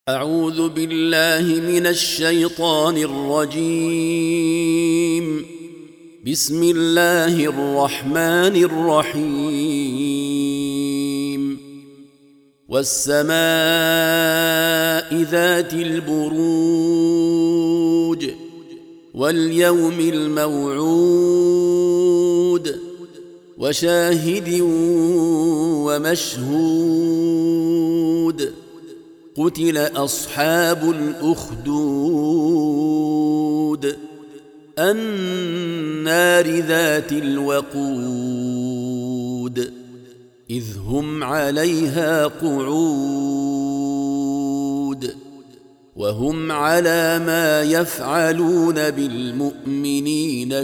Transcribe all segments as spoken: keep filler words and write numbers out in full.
أعوذ بالله من الشيطان الرجيم. بسم الله الرحمن الرحيم. والسماء ذات البروج واليوم الموعود وشاهد ومشهود. قتل أصحاب الأخدود النار ذات الوقود إذ هم عليها قعود وهم على ما يفعلون بالمؤمنين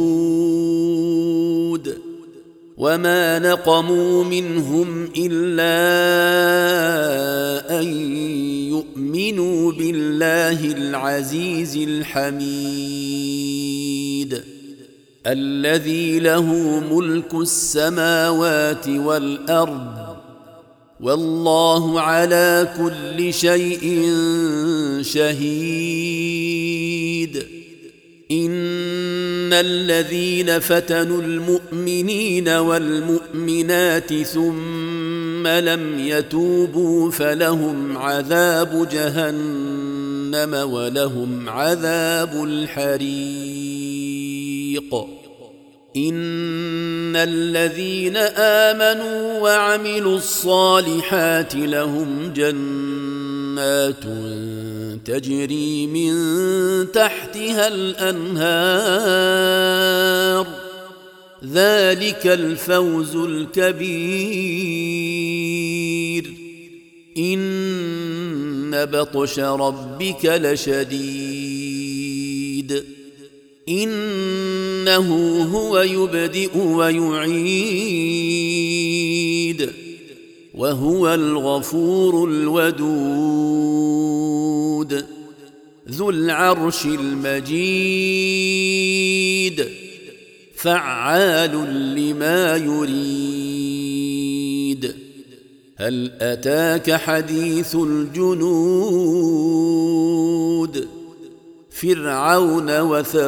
شهود. وما نقموا منهم إلا أن يؤمنوا بالله العزيز الحميد الذي له ملك السماوات والأرض والله على كل شيء شهيد. إن الذين فتنوا المؤمنين والمؤمنات ثم لم يتوبوا فلهم عذاب جهنم ولهم عذاب الحريق. إن الذين آمنوا وعملوا الصالحات لهم جنات تجري من تحتها الأنهار ذلك الفوز الكبير. إن بطش ربك لشديد إنه هو يبدئ ويعيد وهو الغفور الودود ذو العرش المجيد فعال لما يريد. هل أتاك حديث الجنود فرعون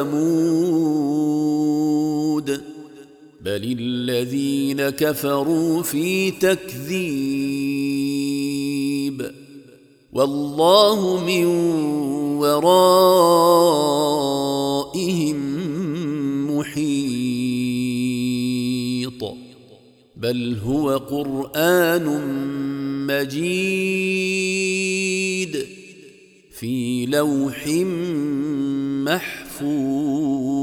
وثمود بل الذين كفروا في تكذيب والله من ورائهم محيط. بل هو قرآن مجيد في لوح محفوظ.